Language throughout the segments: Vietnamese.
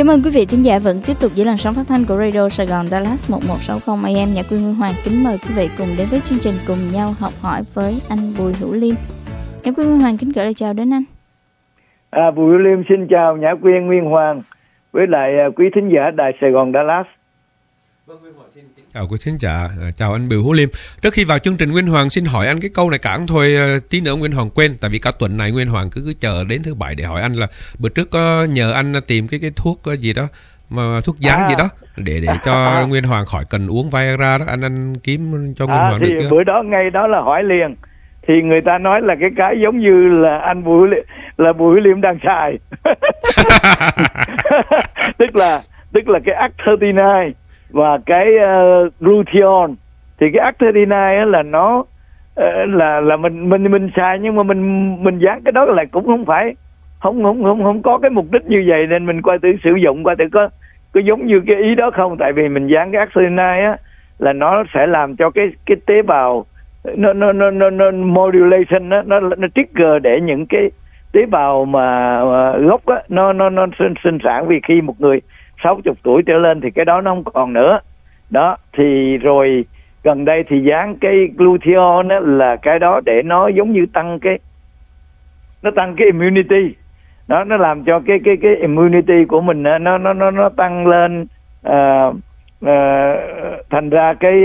Cảm ơn quý vị thính giả vẫn tiếp tục giữ làn sóng phát thanh của Radio Sài Gòn Dallas 1160 AM. Nhạc Quyên Nguyên Hoàng kính mời quý vị cùng đến với chương trình Cùng Nhau Học Hỏi với anh Bùi Hữu Liêm. Nhạc Quyên Nguyên Hoàng kính gửi lời chào đến anh. Bùi Hữu Liêm xin chào Nhã Quyên Nguyên Hoàng với lại quý thính giả Đài Sài Gòn Dallas. Vâng, Nguyên Hoàng xin kính chào quý thính giả, chào anh Bùi Hữu Liêm. Trước khi vào chương trình, Nguyên Hoàng xin hỏi anh cái câu này cản thôi, tí nữa Nguyên Hoàng quên, tại vì cả tuần này Nguyên Hoàng cứ chờ đến thứ Bảy để hỏi anh là bữa trước có nhờ anh tìm cái thuốc gì đó, mà thuốc giá gì đó để cho Nguyên Hoàng khỏi cần uống Viagra đó, anh kiếm cho Nguyên Hoàng thì được chưa? Bữa đó ngay đó là hỏi liền, thì người ta nói là cái giống như là anh Bùi Hữu Liêm đang xài. tức là cái Act39 và cái glutathione. Thì cái Act39 là nó là mình xài, nhưng mà mình dán cái đó lại cũng không có cái mục đích như vậy, nên mình coi thử sử dụng coi thử có giống như cái ý đó không. Tại vì mình dán cái Act39 á là nó sẽ làm cho cái tế bào nó modulation đó, nó trigger để những cái tế bào mà gốc á nó sinh sản. Vì khi một người 60 tuổi trở lên thì cái đó nó không còn nữa đó. Thì rồi gần đây thì dán cái glutathione là cái đó để nó giống như tăng cái immunity đó, nó làm cho cái immunity của mình nó tăng lên. Thành ra cái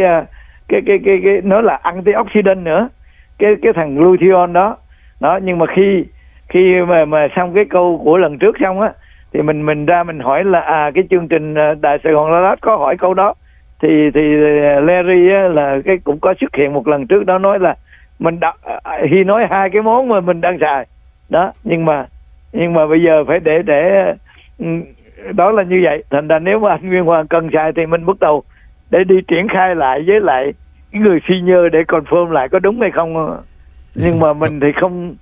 nó là antioxidant nữa, cái thằng glutathione đó. Nhưng mà khi mà xong cái câu của lần trước xong á, thì mình ra mình hỏi là cái chương trình Đài Sài Gòn Dallas có hỏi câu đó, thì Larry á, là cái cũng có xuất hiện một lần trước đó, nói là mình khi nói hai cái món mà mình đang xài đó, nhưng mà bây giờ phải để đó là như vậy. Thành ra nếu mà anh Nguyên Hoàng cần xài thì mình bắt đầu để đi triển khai lại với lại cái người senior để confirm lại có đúng hay không. Nhưng mà mình thì không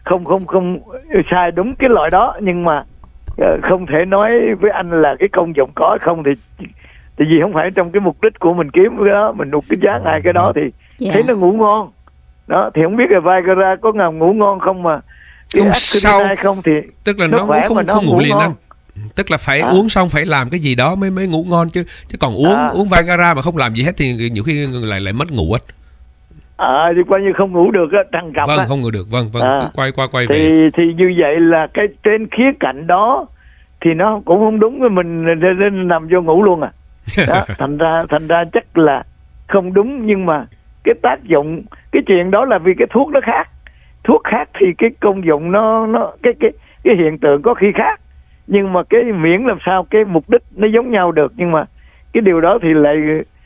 xài đúng cái loại đó, nhưng mà không thể nói với anh là cái công dụng có không, thì vì không phải trong cái mục đích của mình kiếm cái đó, mình đục cái giá hai cái đó thì thấy nó ngủ ngon đó. Thì không biết là Viagra có ngủ ngon không, mà không sao không thì tức là nó không ngủ liền anh. Tức là phải uống xong phải làm cái gì đó mới ngủ ngon chứ còn uống Viagra mà không làm gì hết thì nhiều khi lại mất ngủ hết. Thì coi như không ngủ được á, trằn trọc. Vâng, không ngủ được, vâng, cứ quay thì về. Thì như vậy là cái trên khía cạnh đó thì nó cũng không đúng với mình, nên nằm vô ngủ luôn đó. Thành ra chắc là không đúng, nhưng mà cái tác dụng, cái chuyện đó là vì cái thuốc nó khác. Thuốc khác thì cái công dụng nó cái hiện tượng có khi khác, nhưng mà cái miễn làm sao cái mục đích nó giống nhau được. Nhưng mà cái điều đó thì lại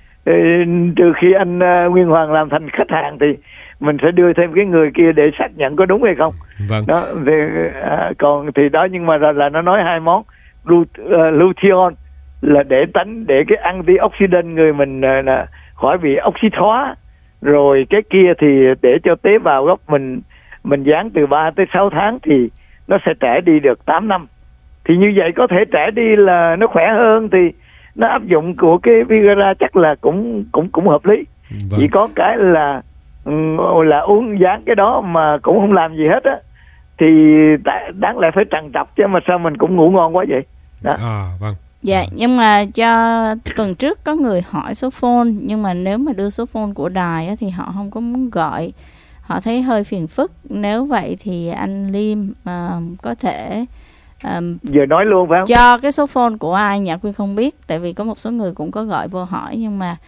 trừ khi anh Nguyên Hoàng làm thành khách hàng thì mình sẽ đưa thêm cái người kia để xác nhận có đúng hay không. Vâng. Đó thì, còn thì đó, nhưng mà là nó nói hai món glutathione là để cái antioxidant người mình là khỏi bị oxy hóa, rồi cái kia thì để cho tế bào gốc mình dán từ 3 tới 6 tháng thì nó sẽ trẻ đi được 8 năm. Thì như vậy có thể trẻ đi là nó khỏe hơn, thì nó áp dụng của cái Viagra chắc là cũng hợp lý. Vâng. Chỉ có cái là uống dán cái đó mà cũng không làm gì hết á, thì đáng lẽ phải trằn trọc chứ, mà sao mình cũng ngủ ngon quá vậy đó. Vâng. Dạ, nhưng mà cho tuần trước có người hỏi số phone, nhưng mà nếu mà đưa số phone của đài á, thì họ không có muốn gọi, họ thấy hơi phiền phức. Nếu vậy thì anh Liêm có thể giờ nói luôn phải không? Cho cái số phone của ai Nhạc Quyên không biết, tại vì có một số người cũng có gọi vô hỏi, nhưng mà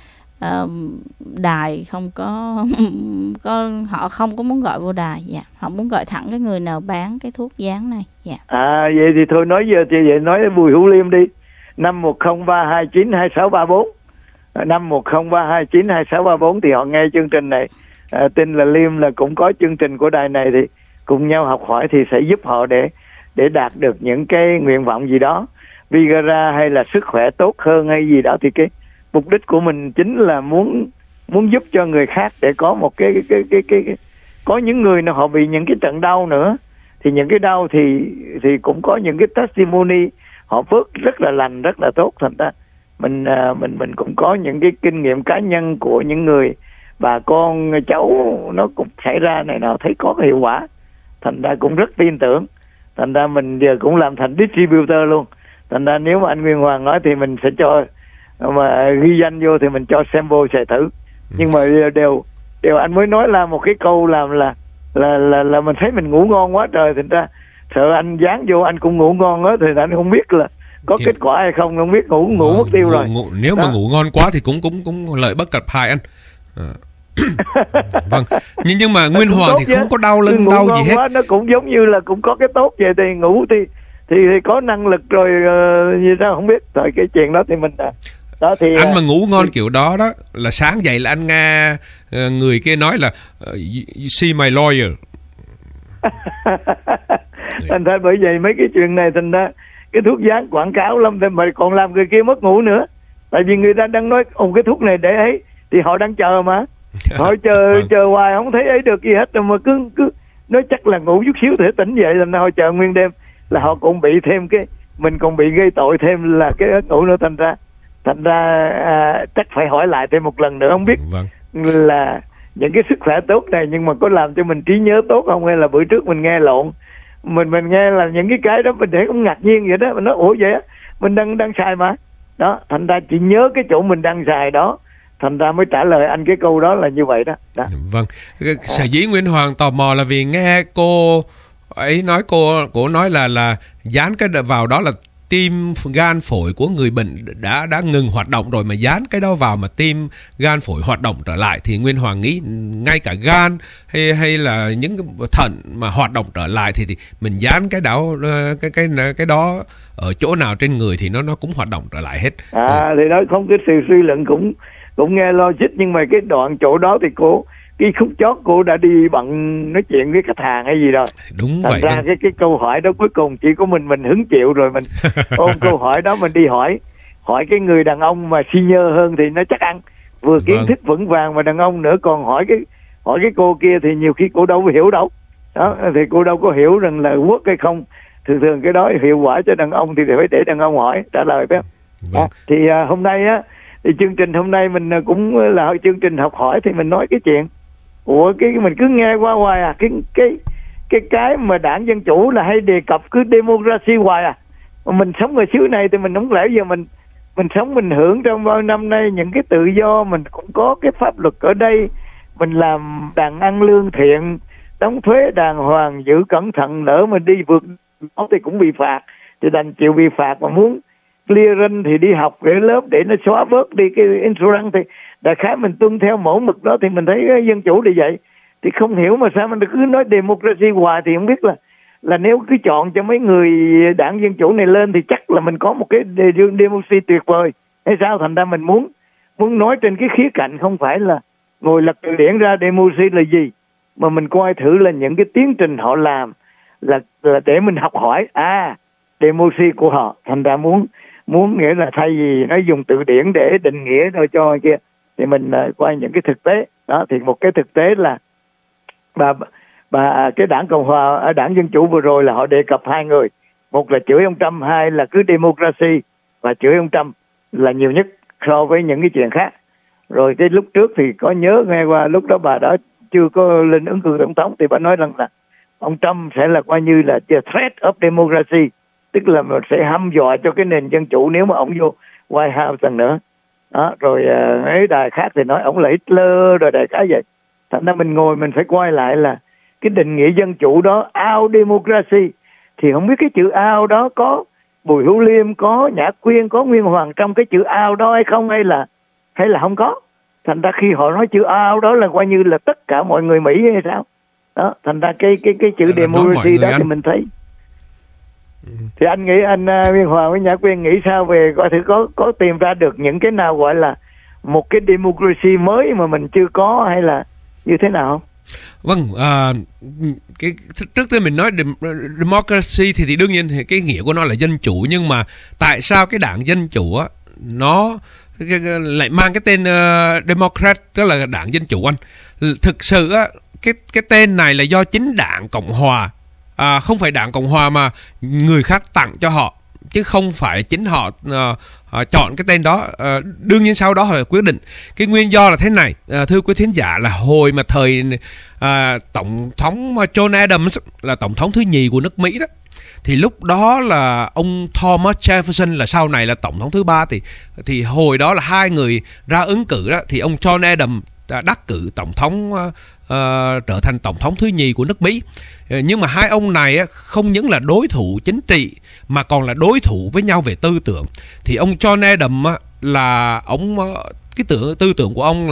đài không có họ không có muốn gọi vô đài. Dạ, họ muốn gọi thẳng cái người nào bán cái thuốc dán này. Dạ. Vậy thì thôi nói giờ thì vậy nói Bùi Hữu Liêm đi. 51032926634 51032926634 thì họ nghe chương trình này, tin là Liêm là cũng có chương trình của đài này, thì cùng nhau học hỏi thì sẽ giúp họ để đạt được những cái nguyện vọng gì đó, Viagra hay là sức khỏe tốt hơn hay gì đó. Thì cái mục đích của mình chính là muốn giúp cho người khác để có một cái có những người nào họ bị những cái trận đau nữa, thì những cái đau thì cũng có những cái testimony họ vớt rất là lành, rất là tốt. Thành ra mình cũng có những cái kinh nghiệm cá nhân của những người bà con cháu nó cũng xảy ra này nào, thấy có hiệu quả, thành ra cũng rất tin tưởng. Thành ra mình giờ cũng làm thành distributor luôn, Thành ra nếu mà anh Nguyên Hoàng nói thì mình sẽ cho, mà ghi danh vô thì mình cho sample xài thử. Nhưng mà đều anh mới nói là một cái câu làm là mình thấy mình ngủ ngon quá trời, thành ra sợ anh dán vô anh cũng ngủ ngon á, thì anh không biết là có kết quả hay không biết ngủ mất tiêu rồi. Nếu mà ngủ ngon quá thì cũng lợi bất cập hại anh. Vâng, nhưng mà Nguyên Hoàng thì không có đau lưng đau gì hết. Quá, nó cũng giống như là cũng có cái tốt vậy, thì ngủ thì có năng lực rồi gì sao không biết. Rồi cái chuyện đó thì mình đó thì anh mà ngủ ngon kiểu đó là sáng dậy là anh nghe người kia nói là see my lawyer. Thành ra bởi vậy mấy cái chuyện này thành ra cái thuốc dán quảng cáo lắm, thì mà còn làm người kia mất ngủ nữa. Tại vì người ta đang nói cái thuốc này để ấy, thì họ đang chờ mà. Họ chờ hoài không thấy ấy được gì hết, rồi mà cứ nói chắc là ngủ chút xíu thì tỉnh dậy, là họ chờ nguyên đêm, là họ cũng bị thêm mình còn bị gây tội thêm là cái ngủ nữa. Thành ra chắc phải hỏi lại thêm một lần nữa, không biết là những cái sức khỏe tốt này nhưng mà có làm cho mình trí nhớ tốt không, hay là bữa trước mình nghe lộn, mình nghe là những cái đó mình để cũng ngạc nhiên vậy đó, mình nói ủa vậy á, mình đang xài mà đó. Thành ra chỉ nhớ cái chỗ mình đang xài đó, thành ra mới trả lời anh cái câu đó là như vậy đó. Vâng, sở dĩ Nguyên Hoàng tò mò là vì nghe cô ấy nói, cô nói là dán cái vào đó là tim gan phổi của người bệnh đã ngừng hoạt động rồi, mà dán cái đó vào mà tim gan phổi hoạt động trở lại, thì Nguyên Hoàng nghĩ ngay cả gan hay là những cái thận mà hoạt động trở lại thì mình dán cái đó ở chỗ nào trên người thì nó cũng hoạt động trở lại hết. Thì đó không, cái sự suy luận cũng nghe logic, nhưng mà cái đoạn chỗ đó thì cái khúc chót cô đã đi bận nói chuyện với khách hàng hay gì rồi. Đúng thành vậy. Ra cái câu hỏi đó cuối cùng chỉ có mình hứng chịu, rồi mình ôm câu hỏi đó mình đi hỏi cái người đàn ông mà senior hơn thì nó chắc ăn vừa kiến thức vững vàng mà đàn ông nữa, còn hỏi cái cô kia thì nhiều khi cô đâu có hiểu đâu đó, thì cô đâu có hiểu rằng là quốc hay không. Thường cái đó hiệu quả cho đàn ông thì phải để đàn ông hỏi trả lời phải không? Thì hôm nay á, thì chương trình hôm nay mình cũng là chương trình học hỏi, thì mình nói cái chuyện mình cứ nghe qua hoài à, cái mà đảng Dân Chủ là hay đề cập cứ democracy hoài à. Mà mình sống ở xứ này thì mình không lẽ giờ mình sống mình hưởng trong bao năm nay những cái tự do, mình cũng có cái pháp luật ở đây, mình làm đàn ăn lương thiện, đóng thuế đàng hoàng, giữ cẩn thận, lỡ mình đi vượt nó thì cũng bị phạt, thì đành chịu bị phạt. Mà muốn clearance thì đi học để lớp để nó xóa bớt đi cái insurance, thì đại khái mình tuân theo mẫu mực đó, thì mình thấy Dân Chủ như vậy. Thì không hiểu mà sao mình cứ nói democracy hoài, thì không biết là nếu cứ chọn cho mấy người đảng Dân Chủ này lên thì chắc là mình có một cái democracy tuyệt vời hay sao. Thành ra mình muốn nói trên cái khía cạnh, không phải là ngồi lật từ điển ra democracy là gì, mà mình coi thử là những cái tiến trình họ làm là để mình học hỏi democracy của họ. Thành ra muốn nghĩa là thay vì nó dùng từ điển để định nghĩa thôi cho kia, thì mình coi những cái thực tế đó. Thì một cái thực tế là bà cái đảng Cộng Hòa, đảng Dân Chủ vừa rồi là họ đề cập hai người, một là chửi ông Trump, hai là cứ democracy và chửi ông Trump là nhiều nhất so với những cái chuyện khác. Rồi cái lúc trước thì có nhớ nghe qua, lúc đó bà đã chưa có lên ứng cử tổng thống, thì bà nói rằng là ông Trump sẽ là coi như là the threat of democracy, tức là mình sẽ hăm dọa cho cái nền dân chủ nếu mà ông vô White House lần nữa đó. Rồi mấy đài khác thì nói ông là Hitler rồi đại khái vậy. Thành ra mình ngồi mình phải quay lại là cái định nghĩa dân chủ đó, out democracy, thì không biết cái chữ out đó có Bùi Hữu Liêm, có Nhã Quyên, có Nguyên Hoàng trong cái chữ out đó hay không, hay là không có. Thành ra khi họ nói chữ out đó là coi như là tất cả mọi người Mỹ hay sao đó. Thành ra cái chữ democracy đó thì mình thấy. Thì anh nghĩ anh Nguyên Hoàng với Nhã Quyên nghĩ sao về coi thử có tìm ra được những cái nào gọi là một cái democracy mới mà mình chưa có, hay là như thế nào không? Vâng, trước tiên mình nói democracy thì đương nhiên thì cái nghĩa của nó là dân chủ, nhưng mà tại sao cái đảng Dân Chủ á nó lại mang cái tên Democrat, tức là đảng Dân Chủ anh? Thực sự á cái tên này là do chính đảng Cộng Hòa, không phải đảng Cộng Hòa mà người khác tặng cho họ, chứ không phải chính họ chọn cái tên đó. Đương nhiên sau đó họ quyết định. Cái nguyên do là thế này, thưa quý thính giả, là hồi mà thời tổng thống John Adams là tổng thống thứ nhì của nước Mỹ đó, thì lúc đó là ông Thomas Jefferson là sau này là tổng thống thứ 3, thì hồi đó là hai người ra ứng cử đó, thì ông John Adams đắc cử tổng thống, trở thành tổng thống thứ nhì của nước Mỹ. Nhưng mà hai ông này không những là đối thủ chính trị mà còn là đối thủ với nhau về tư tưởng. Thì ông John Adams là cái tư tưởng của ông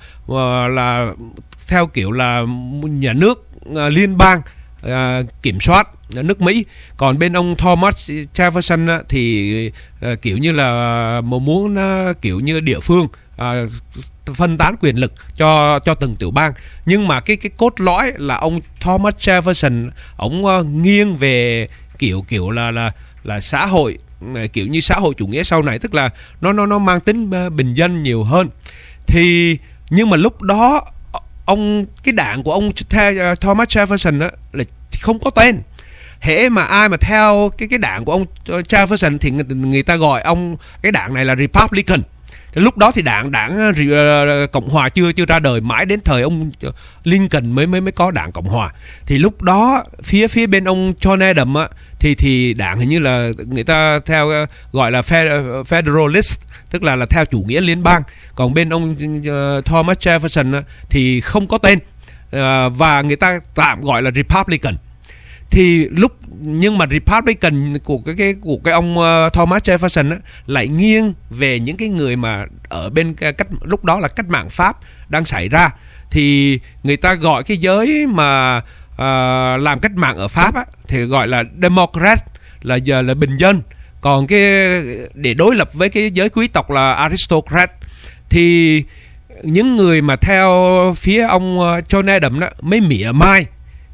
là theo kiểu là nhà nước liên bang kiểm soát nước Mỹ. Còn bên ông Thomas Jefferson thì kiểu như là muốn kiểu như địa phương, phân tán quyền lực cho từng tiểu bang. Nhưng mà cái cốt lõi là ông Thomas Jefferson, ông nghiêng về kiểu là xã hội, kiểu như xã hội chủ nghĩa sau này, tức là nó mang tính bình dân nhiều hơn. Thì nhưng mà lúc đó cái đảng của ông Thomas Jefferson là không có tên. Hễ mà ai mà theo cái đảng của ông Jefferson thì người ta gọi cái đảng này là Republican. Lúc đó thì đảng Cộng hòa chưa ra đời, mãi đến thời ông Lincoln mới có đảng Cộng hòa. Thì lúc đó phía bên ông John Adams thì đảng hình như là người ta theo gọi là Federalist, tức là theo chủ nghĩa liên bang. Còn bên ông Thomas Jefferson thì không có tên, và người ta tạm gọi là Republican. Thì nhưng mà Republican của cái ông Thomas Jefferson lại nghiêng về những cái người mà ở bên lúc đó là cách mạng Pháp đang xảy ra. Thì người ta gọi cái giới mà làm cách mạng ở Pháp thì gọi là Democrat, là giờ là bình dân. Còn để đối lập với cái giới quý tộc là Aristocrat. Thì những người mà theo phía ông John Adams đó mới mỉa mai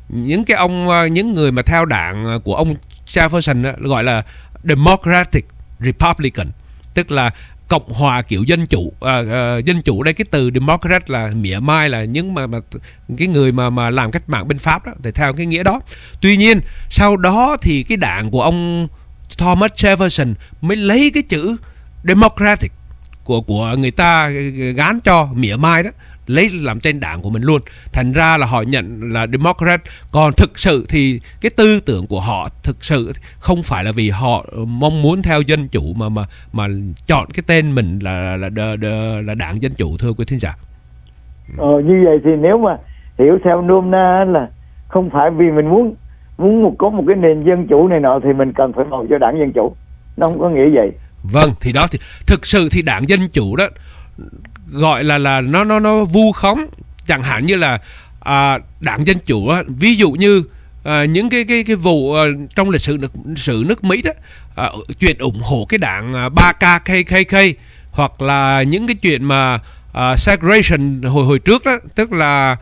những người mà theo đảng của ông Jefferson gọi là Democratic Republican, tức là cộng hòa kiểu dân chủ. Dân chủ đây, cái từ Democrat là mỉa mai là những mà cái người mà làm cách mạng bên Pháp đó, thì theo cái nghĩa đó. Tuy nhiên sau đó thì cái đảng của ông Thomas Jefferson mới lấy cái chữ Democratic của người ta gán cho mỉa mai đó, lấy làm tên đảng của mình luôn. Thành ra là họ nhận là Democrat. Còn thực sự thì cái tư tưởng của họ thực sự không phải là vì họ mong muốn theo dân chủ mà chọn cái tên mình là đảng Dân Chủ, thưa quý thính giả. Như vậy thì nếu mà hiểu theo nôm na là không phải vì mình muốn có một cái nền dân chủ này nọ thì mình cần phải bầu cho đảng Dân Chủ. Nó không có nghĩa vậy. Vâng, thì đó, thì thực sự thì đảng Dân Chủ đó gọi là nó vu khống. Chẳng hạn như là đảng Dân Chủ đó, ví dụ như những cái vụ trong lịch sử nước Mỹ đó, chuyện ủng hộ cái đảng 3KKK, hoặc là những cái chuyện mà segregation hồi trước đó, tức là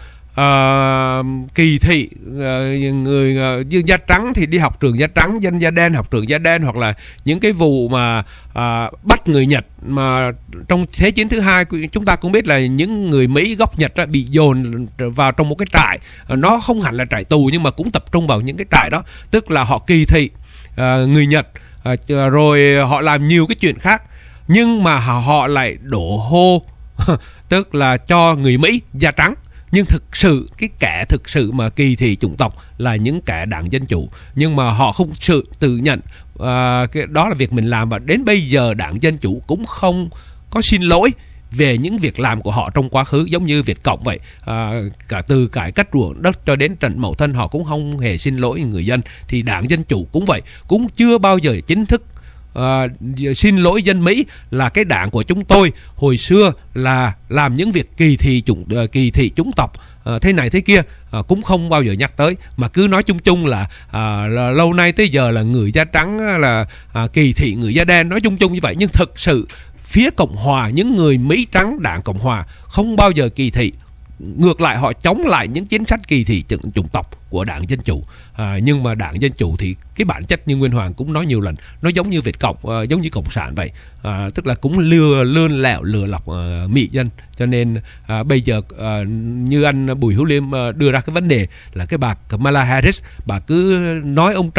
kỳ thị người dân da trắng thì đi học trường da trắng, dân da đen học trường da đen, hoặc là những cái vụ mà bắt người Nhật mà trong Thế chiến thứ hai. Chúng ta cũng biết là những người Mỹ gốc Nhật bị dồn vào trong một cái trại, nó không hẳn là trại tù nhưng mà cũng tập trung vào những cái trại đó, tức là họ kỳ thị người Nhật, rồi họ làm nhiều cái chuyện khác. Nhưng mà họ lại đổ hô tức là cho người Mỹ da trắng. Nhưng thực sự cái kẻ thực sự mà kỳ thị chủng tộc là những kẻ đảng Dân Chủ, nhưng mà họ không sự tự nhận đó là việc mình làm. Và đến bây giờ đảng Dân Chủ cũng không có xin lỗi về những việc làm của họ trong quá khứ, giống như Việt Cộng vậy. Cả từ cải cách ruộng đất cho đến trận Mậu Thân họ cũng không hề xin lỗi người dân. Thì đảng Dân Chủ cũng vậy, cũng chưa bao giờ chính thức xin lỗi dân Mỹ là cái đảng của chúng tôi hồi xưa là làm những việc kỳ thị chủng tộc thế này thế kia, cũng không bao giờ nhắc tới, mà cứ nói chung chung là lâu nay tới giờ là người da trắng là kỳ thị người da đen, nói chung chung như vậy. Nhưng thực sự phía Cộng hòa, những người Mỹ trắng đảng Cộng hòa không bao giờ kỳ thị. Ngược lại họ chống lại những chính sách kỳ thị chủng tộc của đảng Dân Chủ. Nhưng mà đảng Dân Chủ thì cái bản chất như Nguyên Hoàng cũng nói nhiều lần, nó giống như Việt Cộng, giống như Cộng sản vậy. Tức là cũng lừa lọc mị dân. Cho nên bây giờ như anh Bùi Hữu Liêm đưa ra cái vấn đề là cái bà Kamala Harris, bà cứ nói ông Trump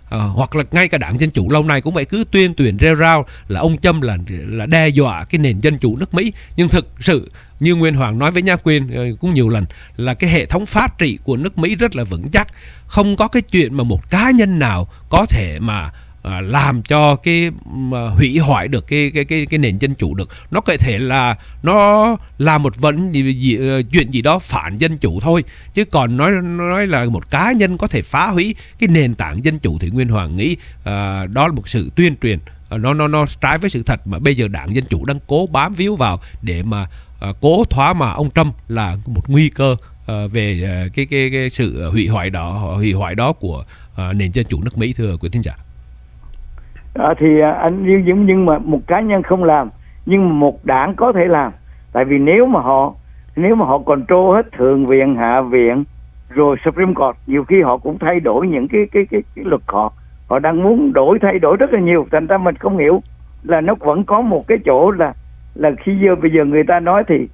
hoặc là ngay cả Đảng Dân Chủ lâu nay cũng vậy, cứ tuyên truyền rêu rao là ông Trump là đe dọa cái nền dân chủ nước Mỹ. Nhưng thực sự như Nguyên Hoàng nói với Nhã Quyên cũng nhiều lần là cái hệ thống pháp trị của nước Mỹ rất là vững chắc, không có cái chuyện mà một cá nhân nào có thể mà làm cho cái hủy hoại được cái nền dân chủ được. Nó có thể là nó là một chuyện gì đó phản dân chủ thôi, chứ còn nói là một cá nhân có thể phá hủy cái nền tảng dân chủ thì Nguyên Hoàng nghĩ đó là một sự tuyên truyền nó trái với sự thật mà bây giờ Đảng Dân Chủ đang cố bám víu vào để mà cố thoá mà ông Trump là một nguy cơ về cái sự hủy hoại đó của nền dân chủ nước Mỹ, thưa quý thính giả. Thì anh nhưng mà một cá nhân không làm, nhưng mà một đảng có thể làm. Tại vì nếu mà họ control hết thượng viện, hạ viện rồi Supreme Court, nhiều khi họ cũng thay đổi những cái luật họ đang muốn thay đổi rất là nhiều. Thành ra mình không hiểu là nó vẫn có một cái chỗ là bây giờ người ta nói thì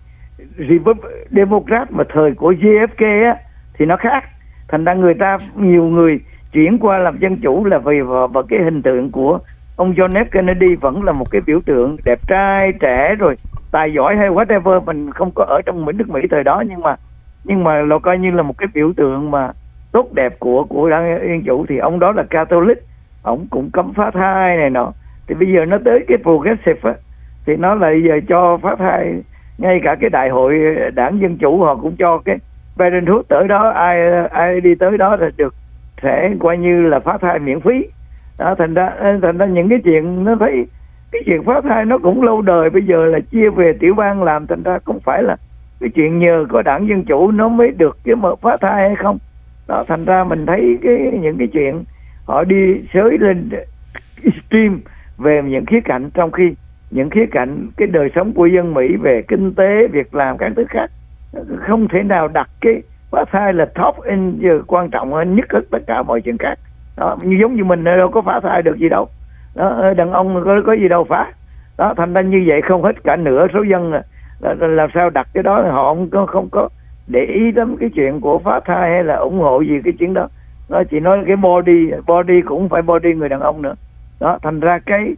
Democrat mà thời của JFK á thì nó khác. Thành ra nhiều người chuyển qua làm dân chủ là vì vào cái hình tượng của ông John F. Kennedy vẫn là một cái biểu tượng đẹp trai, trẻ rồi tài giỏi hay whatever. Mình không có ở trong nước Mỹ thời đó, nhưng mà nó coi như là một cái biểu tượng mà tốt đẹp của Đảng Dân Chủ. Thì ông đó là Catholic, ông cũng cấm phá thai này nọ. Thì bây giờ nó tới cái progressive á, thì nó lại giờ cho phá thai. Ngay cả cái đại hội Đảng Dân Chủ họ cũng cho cái parenthood tới đó, ai đi tới đó là được sẽ coi như là phá thai miễn phí đó. Thành ra những cái chuyện nó thấy cái chuyện phá thai nó cũng lâu đời, bây giờ là chia về tiểu bang làm. Thành ra không phải là cái chuyện nhờ có Đảng Dân Chủ nó mới được cái mở phá thai hay không đó. Thành ra mình thấy những cái chuyện họ đi xới lên extreme về những khía cạnh, trong khi những khía cạnh cái đời sống của dân Mỹ về kinh tế, việc làm, các thứ khác không thể nào đặt cái phá thai là top quan trọng hơn nhất hết tất cả mọi chuyện khác đó. Như giống như mình đâu có phá thai được gì đâu đó, đàn ông có gì đâu phá đó. Thành ra như vậy không hết cả nửa số dân là làm sao đặt cái đó. Họ không có để ý lắm cái chuyện của phá thai hay là ủng hộ gì cái chuyện đó. Nó chỉ nói cái body cũng phải body người đàn ông nữa đó. Thành ra cái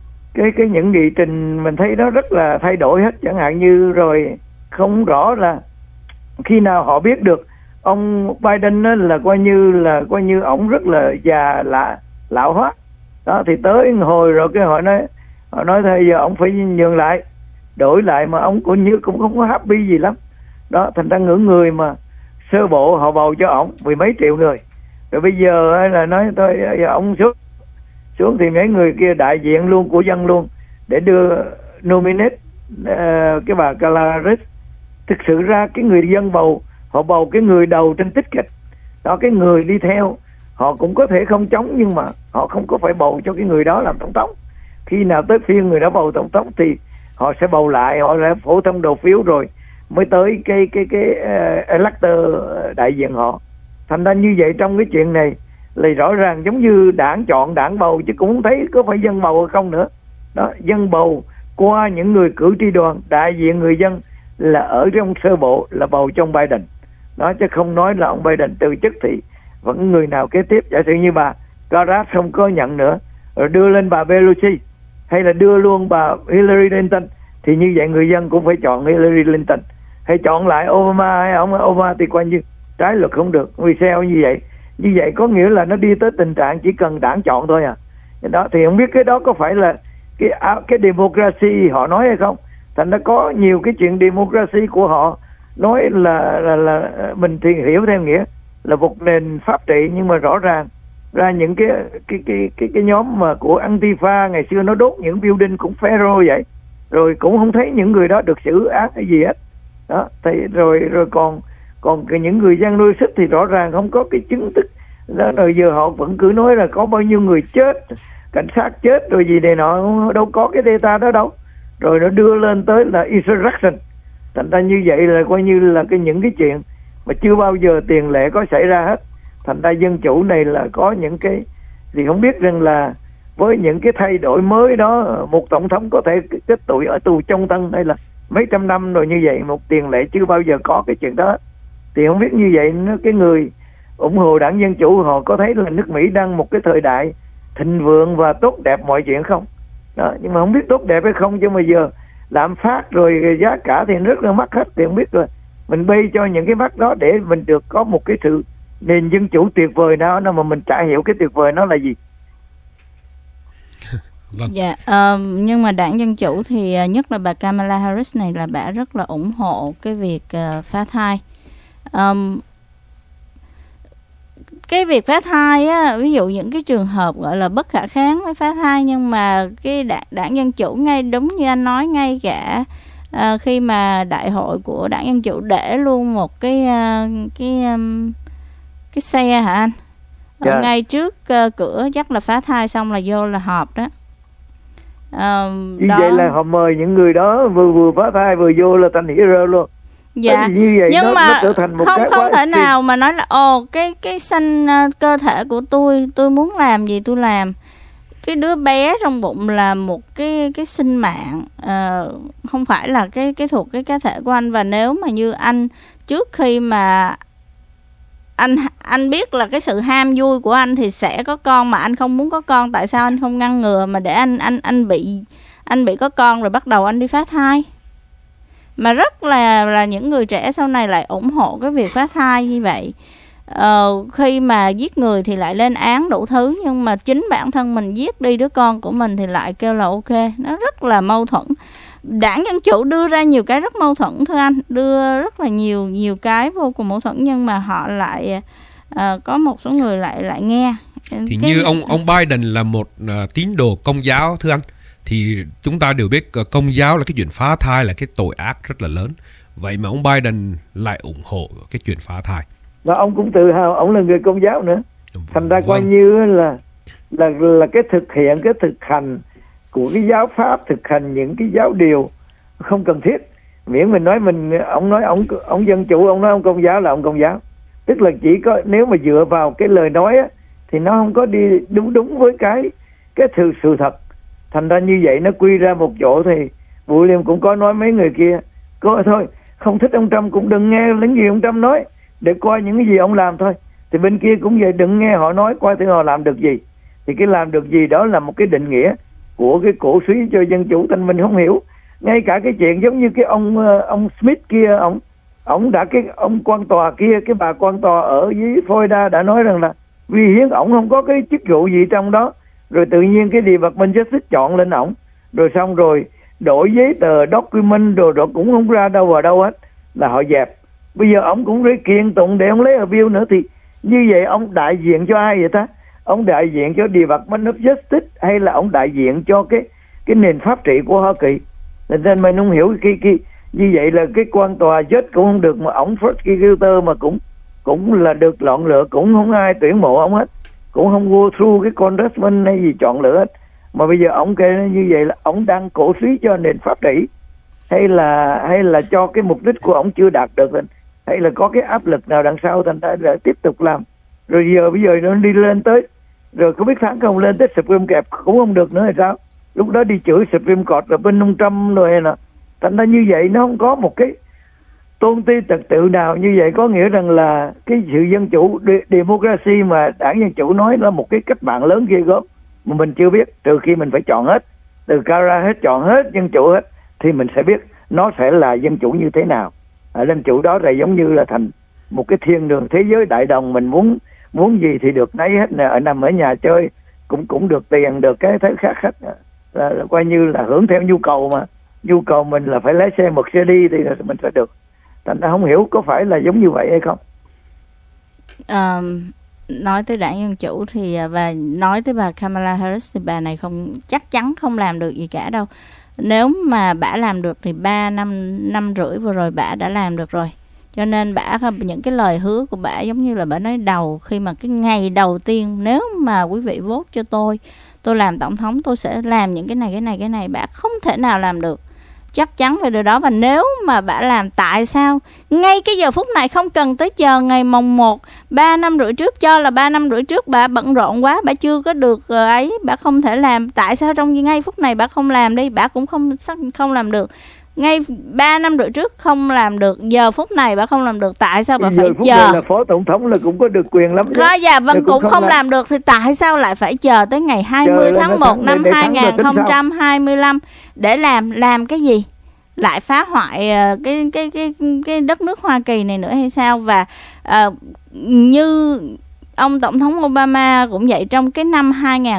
những nghị trình mình thấy nó rất là thay đổi hết. Chẳng hạn như rồi không rõ là khi nào họ biết được ông Biden là coi như ông rất là già lão hóa đó. Thì tới hồi rồi cái họ nói thôi giờ ông phải nhường lại, đổi lại, mà ông cũng không có happy gì lắm đó. Thành ra những người mà sơ bộ họ bầu cho ông 10 mấy triệu người, rồi bây giờ là nói thôi giờ ông xuống thì mấy người kia đại diện luôn của dân luôn để đưa nominate cái bà Kamala Harris. Thực sự ra cái người dân bầu, họ bầu cái người đầu trên tích kịch đó. Cái người đi theo họ cũng có thể không chống, nhưng mà họ không có phải bầu cho cái người đó làm tổng thống. Khi nào tới phiên người đó bầu tổng thống thì họ sẽ bầu lại, họ sẽ phổ thông đầu phiếu rồi mới tới cái elector đại diện họ. Thành ra như vậy trong cái chuyện này là rõ ràng giống như đảng chọn đảng bầu, chứ cũng không thấy có phải dân bầu hay không nữa đó. Dân bầu qua những người cử tri đoàn đại diện người dân là ở trong sơ bộ là bầu cho ông Biden đó, chứ không nói là ông Biden từ chức thì vẫn người nào kế tiếp. Giả sử như bà Garat không có nhận nữa rồi đưa lên bà Pelosi hay là đưa luôn bà Hillary Clinton, thì như vậy người dân cũng phải chọn Hillary Clinton. Hay chọn lại Obama hay ông Obama thì coi như trái luật không được. Vì sao như vậy? Như vậy có nghĩa là nó đi tới tình trạng chỉ cần đảng chọn thôi à. Đó thì không biết cái đó có phải là cái democracy họ nói hay không. Thành ra có nhiều cái chuyện democracy của họ nói là mình thì hiểu theo nghĩa là một nền pháp trị, nhưng mà rõ ràng ra những cái nhóm mà của Antifa ngày xưa nó đốt những building cũng pharaoh vậy, rồi cũng không thấy những người đó được xử án hay gì hết đó. Thì rồi còn những người dân nuôi xích thì rõ ràng không có cái chứng tức đó. Rồi giờ họ vẫn cứ nói là có bao nhiêu người chết, cảnh sát chết rồi gì này nọ, đâu có cái data đó đâu. Rồi nó đưa lên tới là insurrection. Thành ra như vậy là coi như là những cái chuyện mà chưa bao giờ tiền lệ có xảy ra hết. Thành ra dân chủ này là có những cái thì không biết rằng là với những cái thay đổi mới đó, một tổng thống có thể kết tội ở tù trong thân hay là mấy trăm năm rồi, như vậy một tiền lệ chưa bao giờ có cái chuyện đó. Thì không biết như vậy cái người ủng hộ đảng Dân Chủ, họ có thấy là nước Mỹ đang một cái thời đại thịnh vượng và tốt đẹp mọi chuyện không? Đó, nhưng mà không biết tốt đẹp hay không, chứ mà giờ lạm phát rồi giá cả thì rất là mắc hết, thì không biết rồi mình bay cho những cái mắc đó để mình được có một cái sự nền dân chủ tuyệt vời nào mà mình chả hiểu cái tuyệt vời nó là gì. Vâng. Dạ, nhưng mà đảng Dân Chủ thì nhất là bà Kamala Harris này là bà rất là ủng hộ cái việc phá thai. Cái việc phá thai á, ví dụ những cái trường hợp gọi là bất khả kháng với phá thai, nhưng mà cái đảng Dân Chủ, ngay đúng như anh nói, ngay cả khi mà đại hội của đảng Dân Chủ để luôn một cái xe hả anh? Ở ngay trước cửa, chắc là phá thai xong là vô là họp đó. Như đó. Vậy là họ mời những người đó vừa phá thai vừa vô là thành hero luôn. Dạ, như vậy nhưng mà nó không thể nào mà nói là cái sanh cơ thể của tôi muốn làm gì tôi làm. Cái đứa bé trong bụng là một cái sinh mạng, không phải là cái thuộc cái cá thể của anh. Và nếu mà như anh, trước khi mà anh biết là cái sự ham vui của anh thì sẽ có con, mà anh không muốn có con, tại sao anh không ngăn ngừa mà để anh bị có con rồi bắt đầu anh đi phá thai? Mà rất là những người trẻ sau này lại ủng hộ cái việc phá thai như vậy. Khi mà giết người thì lại lên án đủ thứ, nhưng mà chính bản thân mình giết đi đứa con của mình thì lại kêu là ok. Nó rất là mâu thuẫn. Đảng Dân Chủ đưa ra nhiều cái rất mâu thuẫn thưa anh, đưa rất là nhiều cái vô cùng mâu thuẫn, nhưng mà họ lại có một số người lại nghe. Thì như ông Biden là một tín đồ Công giáo thưa anh, thì chúng ta đều biết Công giáo là cái chuyện phá thai là cái tội ác rất là lớn. Vậy mà ông Biden lại ủng hộ cái chuyện phá thai. Và ông cũng tự hào ông là người Công giáo nữa. Thành ra coi như là cái thực hiện, cái thực hành của cái giáo pháp, thực hành những cái giáo điều không cần thiết. Miễn mình nói ông nói ông Dân Chủ, ông nói ông Công giáo là ông Công giáo. Tức là chỉ có nếu mà dựa vào cái lời nói á, thì nó không có đi đúng với cái sự thật. Thành ra như vậy nó quy ra một chỗ thì William cũng có nói mấy người kia có thôi, không thích ông Trump cũng đừng nghe những gì ông Trump nói, để coi những cái gì ông làm thôi. Thì bên kia cũng vậy, đừng nghe họ nói, coi thử họ làm được gì. Thì cái làm được gì đó là một cái định nghĩa của cái cổ suý cho Dân Chủ. Thành mình không hiểu. Ngay cả cái chuyện giống như cái ông Smith kia, ông đã cái ông quan tòa kia, cái bà quan tòa ở dưới Florida đã nói rằng là vì hiến ổng không có cái chức vụ gì trong đó, rồi tự nhiên cái Department Justice chọn lên ổng, rồi xong rồi đổi giấy tờ document rồi cũng không ra đâu vào đâu hết, là họ dẹp. Bây giờ ổng cũng phải kiện tụng để ông lấy appeal nữa. Thì như vậy ông đại diện cho ai vậy ta? Ông đại diện cho Department of Justice hay là ông đại diện cho cái nền pháp trị của Hoa Kỳ? Nên mình không hiểu cái như vậy là cái quan tòa judge cũng không được, mà ổng prosecutor mà cũng là được lọn lựa, cũng không ai tuyển mộ ông hết, cũng không go through cái congressman hay gì chọn lựa hết. Mà bây giờ ông kêu như vậy là ông đang cổ suý cho nền pháp trị, hay là cho cái mục đích của ông chưa đạt được, hay là có cái áp lực nào đằng sau thành ra để tiếp tục làm. Rồi bây giờ nó đi lên tới, rồi có biết thắng không, lên tới Supreme Court cũng không được nữa hay sao? Lúc đó đi chửi Supreme Court là bên ông Trump rồi nè. Thành ra như vậy nó không có một cái tôn ti trật tự nào. Như vậy có nghĩa rằng là cái sự dân chủ, democracy mà đảng Dân Chủ nói là một cái cách mạng lớn ghê gớm mà mình chưa biết. Trừ khi mình phải chọn hết, từ cao ra hết, chọn hết dân chủ hết, thì mình sẽ biết nó sẽ là dân chủ như thế nào. Dân chủ đó là giống như là thành một cái thiên đường thế giới đại đồng, mình muốn gì thì được nấy hết nè, nằm ở nhà chơi cũng được tiền, được cái thứ khác hết, là coi như là hưởng theo nhu cầu. Mà nhu cầu mình là phải lái xe một xe đi thì mình sẽ được. Thành ra không hiểu có phải là giống như vậy hay không. Nói tới đảng Dân Chủ thì và nói tới bà Kamala Harris thì bà này chắc chắn không làm được gì cả đâu. Nếu mà bả làm được thì 3 năm rưỡi vừa rồi bả đã làm được rồi. Cho nên bả, những cái lời hứa của bả giống như là bả nói khi mà cái ngày đầu tiên, nếu mà quý vị vote cho tôi làm tổng thống, tôi sẽ làm những cái này, bả không thể nào làm được. Chắc chắn về điều đó. Và nếu mà bả làm, tại sao ngay cái giờ phút này không cần tới chờ ngày mồng 1 3 năm rưỡi trước, cho là 3 năm rưỡi trước bả bận rộn quá, bả chưa có được bả không thể làm. Tại sao trong ngay phút này bả không làm đi? Bả cũng không làm được. ngay 3 năm rưỡi trước không làm được, giờ phút này bà không làm được, tại sao bà phải phút chờ? này là phó tổng thống là cũng có được quyền lắm. Dạ vâng, cũng không làm được thì tại sao lại phải chờ tới ngày 20 tháng 1 năm 2025 để làm cái gì? Lại phá hoại cái đất nước Hoa Kỳ này nữa hay sao? Và như ông Tổng thống Obama cũng vậy, trong cái năm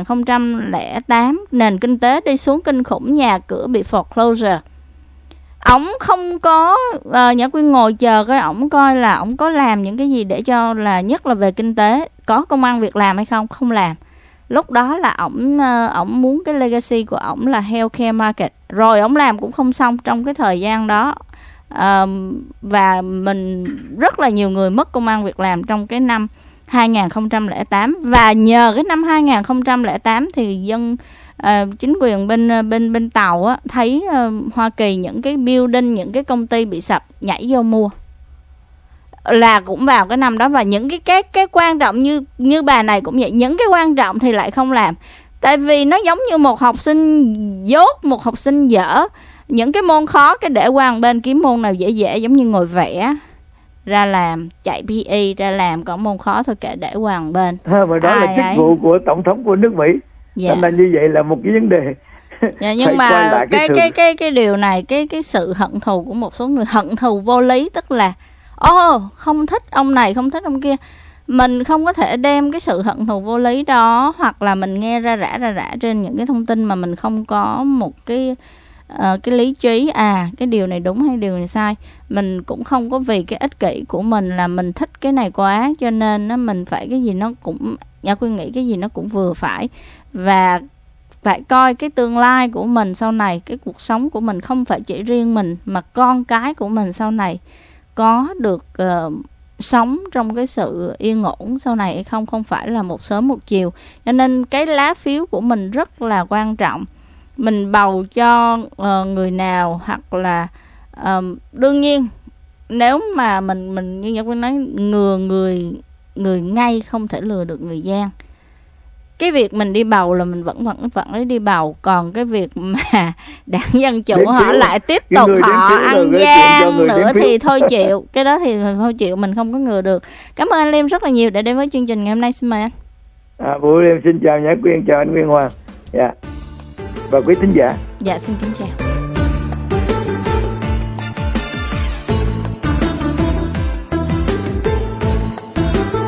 2008 nền kinh tế đi xuống kinh khủng, nhà cửa bị foreclosure. Ổng không có Nhã Quyên ngồi chờ coi ổng coi là ổng có làm những cái gì để cho là nhất là về kinh tế, có công ăn việc làm hay không? Không làm. Lúc đó là ổng muốn cái legacy của ổng là healthcare market, rồi ổng làm cũng không xong trong cái thời gian đó. Và mình rất là nhiều người mất công ăn việc làm trong cái năm 2008, và nhờ cái năm 2008 thì chính quyền bên Tàu á, thấy Hoa Kỳ những cái building, những cái công ty bị sập nhảy vô mua, là cũng vào cái năm đó. Và những cái quan trọng như bà này cũng vậy, những cái quan trọng thì lại không làm, tại vì nó giống như một học sinh dốt, một học sinh dở. Những cái môn khó cái để qua một bên, kiếm môn nào dễ dễ, giống như ngồi vẽ ra làm, chạy PE ra làm, còn môn khó thôi kệ để qua một bên. Và đó là chức vụ của tổng thống của nước Mỹ. Dạ. Nên như vậy là một cái vấn đề. Dạ, nhưng mà cái điều này, cái sự hận thù của một số người, hận thù vô lý, tức là không thích ông này, không thích ông kia. Mình không có thể đem cái sự hận thù vô lý đó, hoặc là mình nghe ra rã trên những cái thông tin mà mình không có một cái lý trí, cái điều này đúng hay điều này sai. Mình cũng không có vì cái ích kỷ của mình là mình thích cái này quá, cho nên mình phải cái gì nó cũng, Nhã Quyên nghĩ cái gì nó cũng vừa phải. Và phải coi cái tương lai của mình sau này, cái cuộc sống của mình không phải chỉ riêng mình, mà con cái của mình sau này có được sống trong cái sự yên ổn sau này hay không, không phải là một sớm một chiều. Cho nên cái lá phiếu của mình rất là quan trọng. Mình bầu cho người nào, hoặc là đương nhiên nếu mà mình như Nhã Quyên nói, người ngay không thể lừa được người gian. Cái việc mình đi bầu là mình vẫn đi bầu, còn cái việc mà Đảng Dân Chủ họ lại tiếp tục họ ăn gian nữa thì thôi chịu. Cái đó thì thôi chịu, mình không có ngừa được. Cảm ơn anh Liêm rất là nhiều để đến với chương trình ngày hôm nay. Xin mời anh. Vũ Liêm xin chào Nhã Quyên, chào anh Nguyên Hoàng. Dạ. Và quý thính giả. Dạ, xin kính chào.